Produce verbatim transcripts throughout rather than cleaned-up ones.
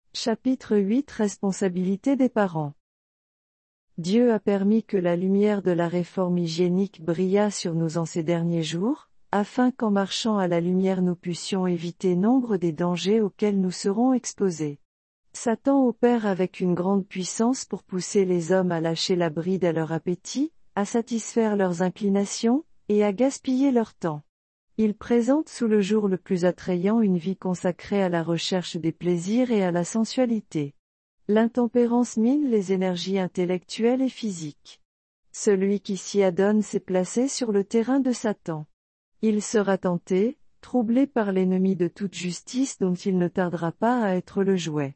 Chapitre huit Responsabilité des parents. Dieu a permis que la lumière de la réforme hygiénique brillât sur nous en ces derniers jours, afin qu'en marchant à la lumière nous puissions éviter nombre des dangers auxquels nous serons exposés. Satan opère avec une grande puissance pour pousser les hommes à lâcher la bride à leur appétit, à satisfaire leurs inclinations, et à gaspiller leur temps. Il présente sous le jour le plus attrayant une vie consacrée à la recherche des plaisirs et à la sensualité. L'intempérance mine les énergies intellectuelles et physiques. Celui qui s'y adonne s'est placé sur le terrain de Satan. Il sera tenté, troublé par l'ennemi de toute justice dont il ne tardera pas à être le jouet.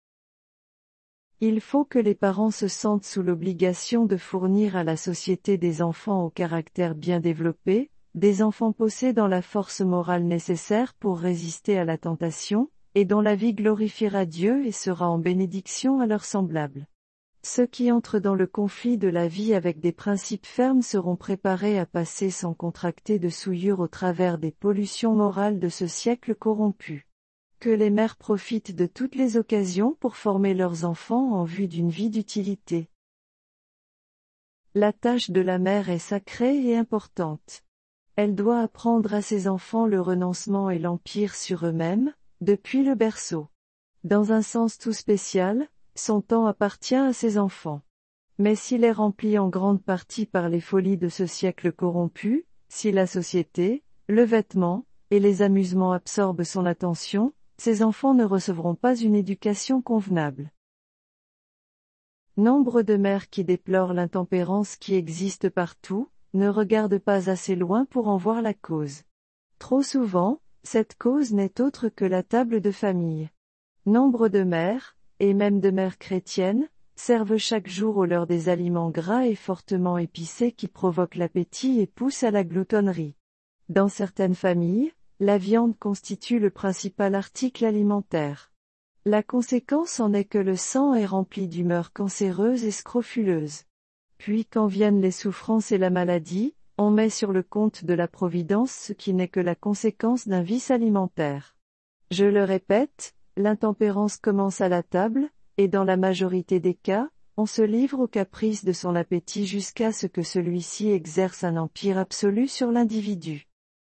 Il faut que les parents se sentent sous l'obligation de fournir à la société des enfants au caractère bien développé, des enfants possédant la force morale nécessaire pour résister à la tentation, et dont la vie glorifiera Dieu et sera en bénédiction à leurs semblables. Ceux qui entrent dans le conflit de la vie avec des principes fermes seront préparés à passer sans contracter de souillure au travers des pollutions morales de ce siècle corrompu. Que les mères profitent de toutes les occasions pour former leurs enfants en vue d'une vie d'utilité. La tâche de la mère est sacrée et importante. Elle doit apprendre à ses enfants le renoncement et l'empire sur eux-mêmes, depuis le berceau. Dans un sens tout spécial, son temps appartient à ses enfants. Mais s'il est rempli en grande partie par les folies de ce siècle corrompu, si la société, le vêtement, et les amusements absorbent son attention, ses enfants ne recevront pas une éducation convenable. Nombre de mères qui déplorent l'intempérance qui existe partout, ne regardent pas assez loin pour en voir la cause. Trop souvent, cette cause n'est autre que la table de famille. Nombre de mères, et même de mères chrétiennes, servent chaque jour au leur des aliments gras et fortement épicés qui provoquent l'appétit et poussent à la gloutonnerie. Dans certaines familles, la viande constitue le principal article alimentaire. La conséquence en est que le sang est rempli d'humeurs cancéreuses et scrofuleuses. Puis quand viennent les souffrances et la maladie, on met sur le compte de la providence ce qui n'est que la conséquence d'un vice alimentaire. Je le répète, l'intempérance commence à la table, et dans la majorité des cas, on se livre aux caprices de son appétit jusqu'à ce que celui-ci exerce un empire absolu sur l'individu.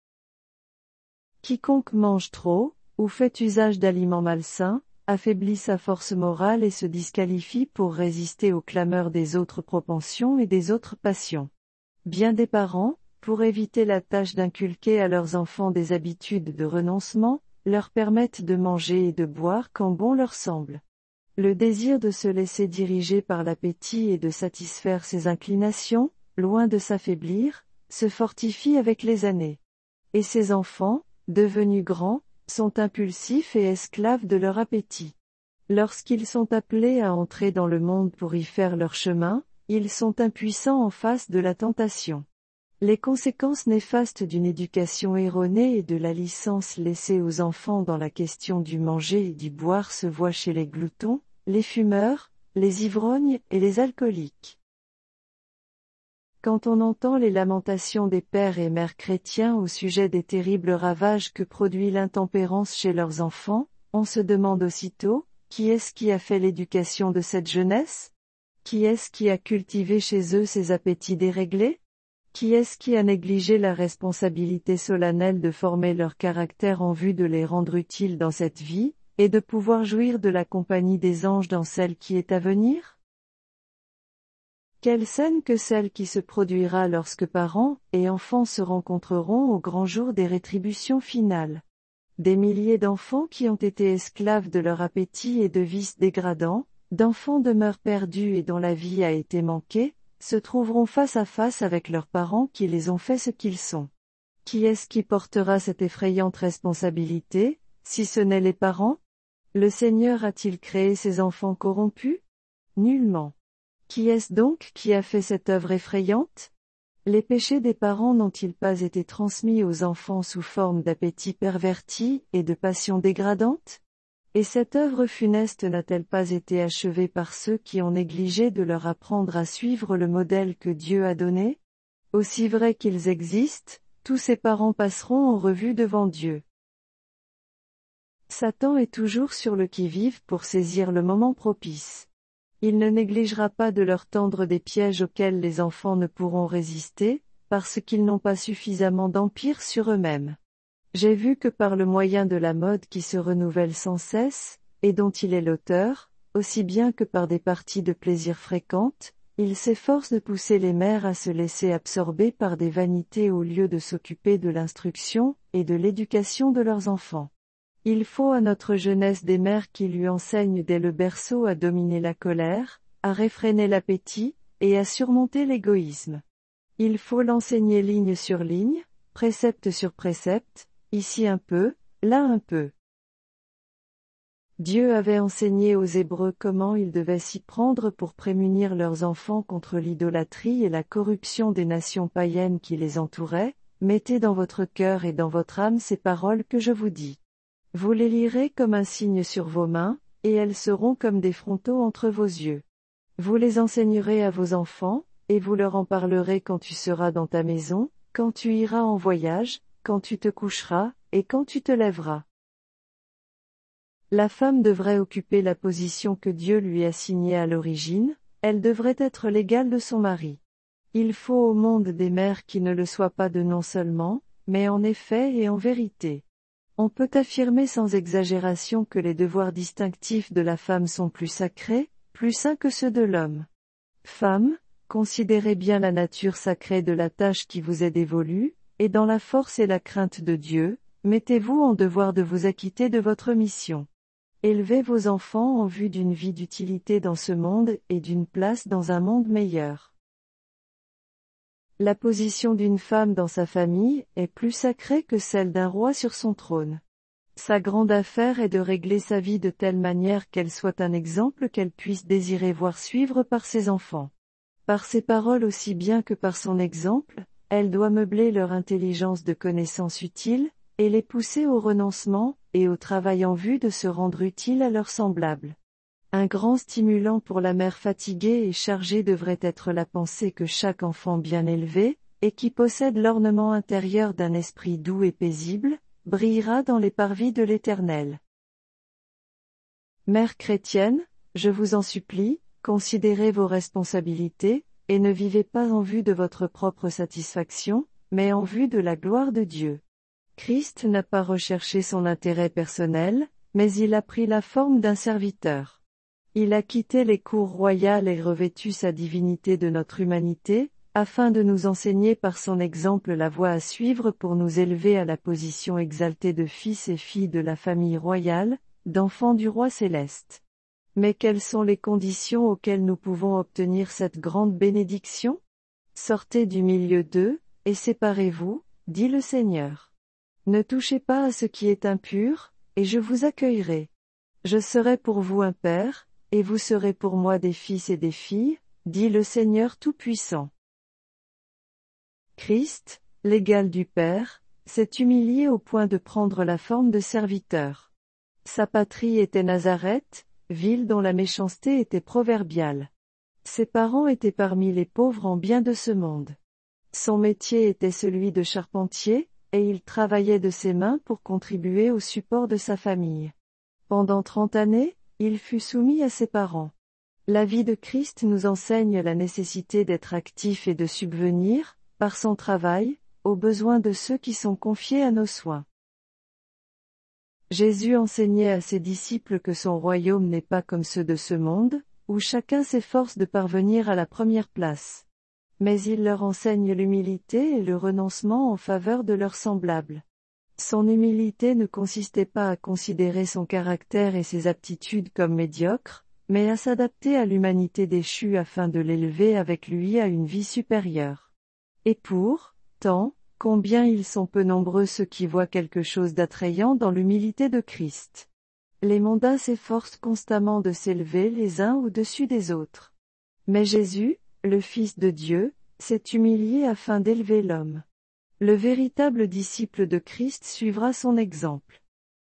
Quiconque mange trop, ou fait usage d'aliments malsains, affaiblit sa force morale et se disqualifie pour résister aux clameurs des autres propensions et des autres passions. Bien des parents, pour éviter la tâche d'inculquer à leurs enfants des habitudes de renoncement, leur permettent de manger et de boire quand bon leur semble. Le désir de se laisser diriger par l'appétit et de satisfaire ses inclinations, loin de s'affaiblir, se fortifie avec les années. Et ces enfants, devenus grands, sont impulsifs et esclaves de leur appétit. Lorsqu'ils sont appelés à entrer dans le monde pour y faire leur chemin, ils sont impuissants en face de la tentation. Les conséquences néfastes d'une éducation erronée et de la licence laissée aux enfants dans la question du manger et du boire se voient chez les gloutons, les fumeurs, les ivrognes et les alcooliques. Quand on entend les lamentations des pères et mères chrétiens au sujet des terribles ravages que produit l'intempérance chez leurs enfants, on se demande aussitôt, qui est-ce qui a fait l'éducation de cette jeunesse? Qui est-ce qui a cultivé chez eux ces appétits déréglés? Qui est-ce qui a négligé la responsabilité solennelle de former leur caractère en vue de les rendre utiles dans cette vie, et de pouvoir jouir de la compagnie des anges dans celle qui est à venir? Quelle scène que celle qui se produira lorsque parents et enfants se rencontreront au grand jour des rétributions finales. Des milliers d'enfants qui ont été esclaves de leur appétit et de vices dégradants, d'enfants demeurent perdus et dont la vie a été manquée, se trouveront face à face avec leurs parents qui les ont fait ce qu'ils sont. Qui est-ce qui portera cette effrayante responsabilité, si ce n'est les parents? Le Seigneur a-t-il créé ces enfants corrompus? Nullement. Qui est-ce donc qui a fait cette œuvre effrayante? Les péchés des parents n'ont-ils pas été transmis aux enfants sous forme d'appétit perverti et de passions dégradantes? Et cette œuvre funeste n'a-t-elle pas été achevée par ceux qui ont négligé de leur apprendre à suivre le modèle que Dieu a donné? Aussi vrai qu'ils existent, tous ces parents passeront en revue devant Dieu. Satan est toujours sur le qui-vive pour saisir le moment propice. Il ne négligera pas de leur tendre des pièges auxquels les enfants ne pourront résister, parce qu'ils n'ont pas suffisamment d'empire sur eux-mêmes. J'ai vu que par le moyen de la mode qui se renouvelle sans cesse, et dont il est l'auteur, aussi bien que par des parties de plaisir fréquentes, il s'efforce de pousser les mères à se laisser absorber par des vanités au lieu de s'occuper de l'instruction et de l'éducation de leurs enfants. Il faut à notre jeunesse des mères qui lui enseignent dès le berceau à dominer la colère, à réfréner l'appétit, et à surmonter l'égoïsme. Il faut l'enseigner ligne sur ligne, précepte sur précepte, ici un peu, là un peu. Dieu avait enseigné aux Hébreux comment ils devaient s'y prendre pour prémunir leurs enfants contre l'idolâtrie et la corruption des nations païennes qui les entouraient. Mettez dans votre cœur et dans votre âme ces paroles que je vous dis. Vous les lirez comme un signe sur vos mains, et elles seront comme des frontaux entre vos yeux. Vous les enseignerez à vos enfants, et vous leur en parlerez quand tu seras dans ta maison, quand tu iras en voyage, quand tu te coucheras, et quand tu te lèveras. La femme devrait occuper la position que Dieu lui a assignée à l'origine, elle devrait être l'égale de son mari. Il faut au monde des mères qui ne le soient pas de non seulement, mais en effet et en vérité. On peut affirmer sans exagération que les devoirs distinctifs de la femme sont plus sacrés, plus saints que ceux de l'homme. Femme, considérez bien la nature sacrée de la tâche qui vous est dévolue, et dans la force et la crainte de Dieu, mettez-vous en devoir de vous acquitter de votre mission. Élevez vos enfants en vue d'une vie d'utilité dans ce monde et d'une place dans un monde meilleur. La position d'une femme dans sa famille est plus sacrée que celle d'un roi sur son trône. Sa grande affaire est de régler sa vie de telle manière qu'elle soit un exemple qu'elle puisse désirer voir suivre par ses enfants. Par ses paroles aussi bien que par son exemple, elle doit meubler leur intelligence de connaissances utiles, et les pousser au renoncement, et au travail en vue de se rendre utile à leurs semblables. Un grand stimulant pour la mère fatiguée et chargée devrait être la pensée que chaque enfant bien élevé, et qui possède l'ornement intérieur d'un esprit doux et paisible, brillera dans les parvis de l'Éternel. Mère chrétienne, je vous en supplie, considérez vos responsabilités, et ne vivez pas en vue de votre propre satisfaction, mais en vue de la gloire de Dieu. Christ n'a pas recherché son intérêt personnel, mais il a pris la forme d'un serviteur. Il a quitté les cours royales et revêtu sa divinité de notre humanité, afin de nous enseigner par son exemple la voie à suivre pour nous élever à la position exaltée de fils et filles de la famille royale, d'enfants du roi céleste. Mais quelles sont les conditions auxquelles nous pouvons obtenir cette grande bénédiction? Sortez du milieu d'eux, et séparez-vous, dit le Seigneur. Ne touchez pas à ce qui est impur, et je vous accueillerai. Je serai pour vous un père, et vous serez pour moi des fils et des filles, dit le Seigneur Tout-Puissant. Christ, l'égal du Père, s'est humilié au point de prendre la forme de serviteur. Sa patrie était Nazareth, ville dont la méchanceté était proverbiale. Ses parents étaient parmi les pauvres en bien de ce monde. Son métier était celui de charpentier, et il travaillait de ses mains pour contribuer au support de sa famille. Pendant trente années, il fut soumis à ses parents. La vie de Christ nous enseigne la nécessité d'être actif et de subvenir, par son travail, aux besoins de ceux qui sont confiés à nos soins. Jésus enseignait à ses disciples que son royaume n'est pas comme ceux de ce monde, où chacun s'efforce de parvenir à la première place. Mais il leur enseigne l'humilité et le renoncement en faveur de leurs semblables. Son humilité ne consistait pas à considérer son caractère et ses aptitudes comme médiocres, mais à s'adapter à l'humanité déchue afin de l'élever avec lui à une vie supérieure. Et pour, tant, combien ils sont peu nombreux ceux qui voient quelque chose d'attrayant dans l'humilité de Christ. Les mondains s'efforcent constamment de s'élever les uns au-dessus des autres. Mais Jésus, le Fils de Dieu, s'est humilié afin d'élever l'homme. Le véritable disciple de Christ suivra son exemple.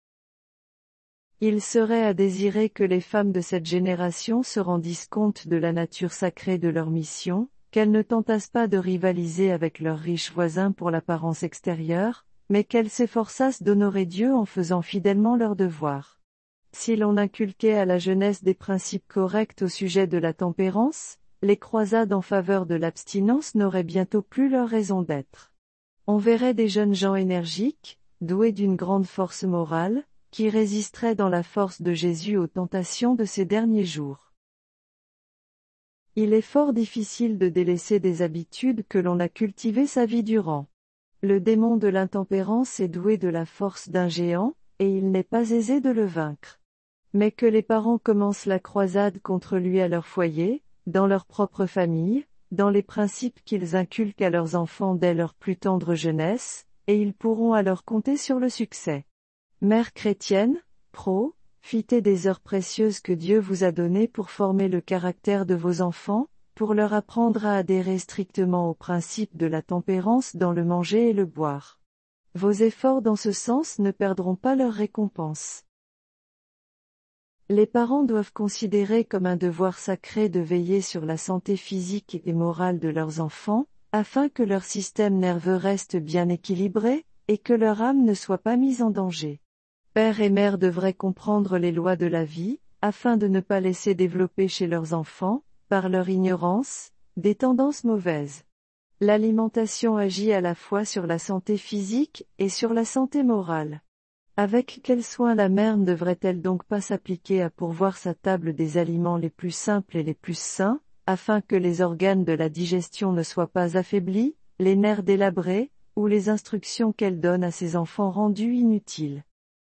Il serait à désirer que les femmes de cette génération se rendissent compte de la nature sacrée de leur mission, qu'elles ne tentassent pas de rivaliser avec leurs riches voisins pour l'apparence extérieure, mais qu'elles s'efforçassent d'honorer Dieu en faisant fidèlement leur devoir. Si l'on inculquait à la jeunesse des principes corrects au sujet de la tempérance, les croisades en faveur de l'abstinence n'auraient bientôt plus leur raison d'être. On verrait des jeunes gens énergiques, doués d'une grande force morale, qui résisteraient dans la force de Jésus aux tentations de ces derniers jours. Il est fort difficile de délaisser des habitudes que l'on a cultivées sa vie durant. Le démon de l'intempérance est doué de la force d'un géant, et il n'est pas aisé de le vaincre. Mais que les parents commencent la croisade contre lui à leur foyer, dans leur propre famille, dans les principes qu'ils inculquent à leurs enfants dès leur plus tendre jeunesse, et ils pourront alors compter sur le succès. Mère chrétienne, profitez des heures précieuses que Dieu vous a données pour former le caractère de vos enfants, pour leur apprendre à adhérer strictement aux principes de la tempérance dans le manger et le boire. Vos efforts dans ce sens ne perdront pas leur récompense. Les parents doivent considérer comme un devoir sacré de veiller sur la santé physique et morale de leurs enfants, afin que leur système nerveux reste bien équilibré, et que leur âme ne soit pas mise en danger. Père et mère devraient comprendre les lois de la vie, afin de ne pas laisser développer chez leurs enfants, par leur ignorance, des tendances mauvaises. L'alimentation agit à la fois sur la santé physique et sur la santé morale. Avec quel soin la mère ne devrait-elle donc pas s'appliquer à pourvoir sa table des aliments les plus simples et les plus sains, afin que les organes de la digestion ne soient pas affaiblis, les nerfs délabrés, ou les instructions qu'elle donne à ses enfants rendues inutiles.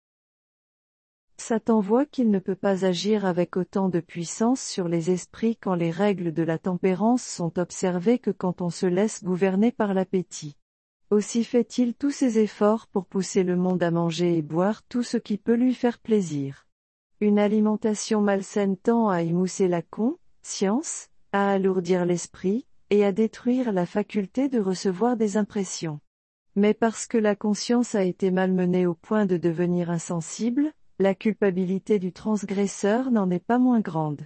Satan voit qu'il ne peut pas agir avec autant de puissance sur les esprits quand les règles de la tempérance sont observées que quand on se laisse gouverner par l'appétit. Aussi fait-il tous ses efforts pour pousser le monde à manger et boire tout ce qui peut lui faire plaisir. Une alimentation malsaine tend à émousser la conscience, à alourdir l'esprit, et à détruire la faculté de recevoir des impressions. Mais parce que la conscience a été malmenée au point de devenir insensible, la culpabilité du transgresseur n'en est pas moins grande.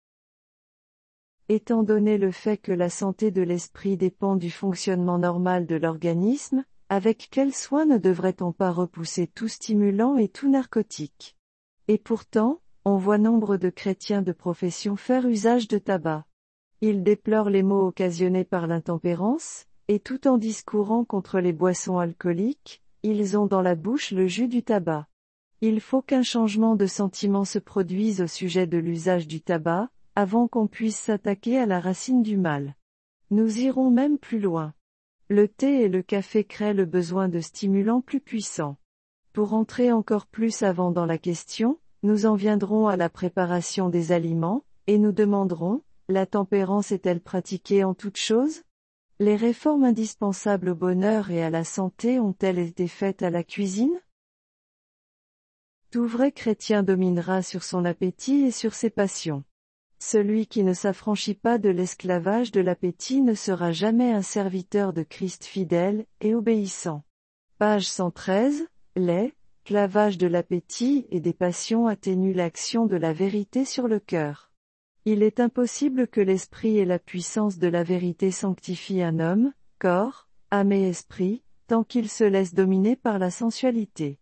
Étant donné le fait que la santé de l'esprit dépend du fonctionnement normal de l'organisme, avec quel soin ne devrait-on pas repousser tout stimulant et tout narcotique? Et pourtant, on voit nombre de chrétiens de profession faire usage de tabac. Ils déplorent les maux occasionnés par l'intempérance, et tout en discourant contre les boissons alcooliques, ils ont dans la bouche le jus du tabac. Il faut qu'un changement de sentiment se produise au sujet de l'usage du tabac, avant qu'on puisse s'attaquer à la racine du mal. Nous irons même plus loin. Le thé et le café créent le besoin de stimulants plus puissants. Pour entrer encore plus avant dans la question, nous en viendrons à la préparation des aliments, et nous demanderons, la tempérance est-elle pratiquée en toutes choses? Les réformes indispensables au bonheur et à la santé ont-elles été faites à la cuisine? Tout vrai chrétien dominera sur son appétit et sur ses passions. Celui qui ne s'affranchit pas de l'esclavage de l'appétit ne sera jamais un serviteur de Christ fidèle et obéissant. Page cent treize, l'esclavage de l'appétit et des passions atténue l'action de la vérité sur le cœur. Il est impossible que l'esprit et la puissance de la vérité sanctifient un homme, corps, âme et esprit, tant qu'il se laisse dominer par la sensualité.